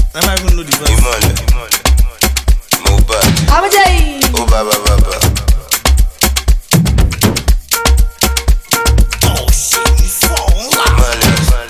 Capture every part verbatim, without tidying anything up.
I might even know the verse. Imole, Mohbad, Abajay. oh baba baba. Oh shit, you fall loud.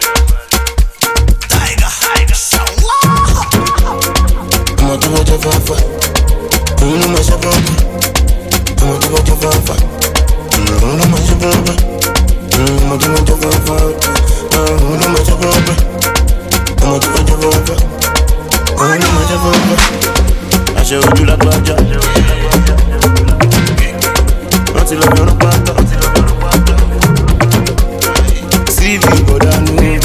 Tiger, tiger, so loud. I'm a do what you want for. You know my shop. I'm a do what you want for. You know my shop. I'm a do what you want for. You know my shop. I'm a do what you want for. You know my shop. I show you like Baja. Until I'm gonna part up. C V go down.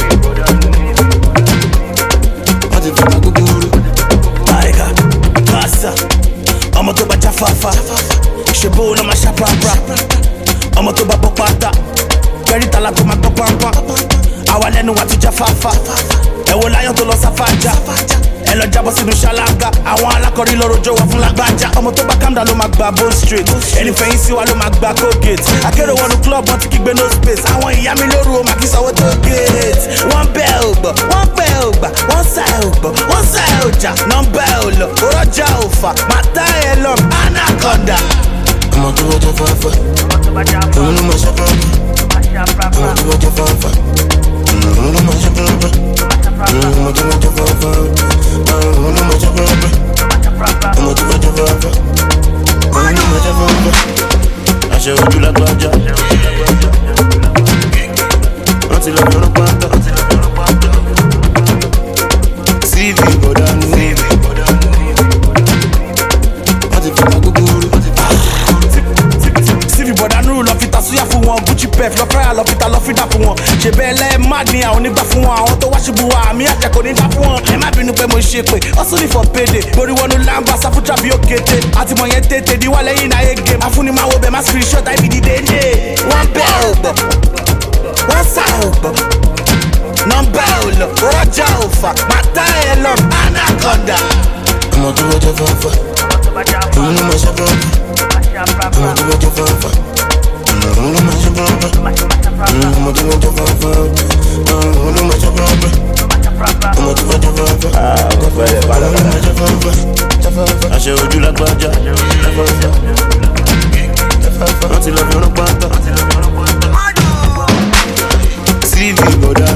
Until I'm gonna go. Tiger, Massa. I'm a to ba jafafa. Shebo no ma shapapra. I'm a to ba popata. Very talako ma popampa. Awa lẹ́nu wa ti jafafa. Ẹ wo láyọ̀ tó lọ sáfàjà. Ẹ lọ jábọ́ sínú ṣáláńgá. Àwọn alákọ̀rí lọ́rọ̀ jọ wà fún lágbájá. Ọmọ tó bá calm down ló máa gba bone straight. Ẹni fẹ̀yìn sí wa ló máa gba Colgate. Akérò wọnú club wọn ti kígbe no space. Àwọn ìyá mi lóru o máa kí sanwó tó gate. Wọ́n bẹ́ ò gbọ́, wọ́n pẹ́ ò gbà, wọ́n sá ò gbọ́, wọ́n sá ò jà. Nọ́mbà ò lọ, òrọ́jà ò fà. Màtá ẹ̀ lọ, anaconda. I'm a do what you want for. You know my shop. I'm a do what you want for. You know my shop. I'm a do what you want for. You know my shop. I'm a do what you want for. You know my shop. I show you like Baja. Until I'm gonna part up. C V go down. Until I'm gonna go. Bọ̀dá nuru lọ fi ta súyà fún wọn Gucci pef lọ fẹ́ra lọ fi ta lọ fi dà fún wọn ṣe bẹ́ẹ̀ lẹ́ mad ni àwọn onígbà fún wọn àwọn tó wá ṣubú wa àmì àjẹkò ní dá fún wọn ẹ má bínú pé mo ṣe pé ọ̀sùn ní for payday borí wọnú lamba sáfújà bí ó kété àtìmọ̀ yẹn tètè di wà lẹ́yìn náà yé game afúnimáwo bẹ́ẹ̀ má screenshot àìbí dídé dé wọ́n bẹ́ ò gbọ́ wọ́n sá ò gbọ́ nọ́mbà ò lọ rọ́jà ò fà màtá ẹ̀ lọ anaconda. I'm a do what you want for. You know my shop. I'm a do what you want for. You know my shop. I'm a do what you want for. You know my shop. I'm a do what you want for. Ah, go for it, bala bala. I show you like Baja. Until I'm gonna part up. C V go down.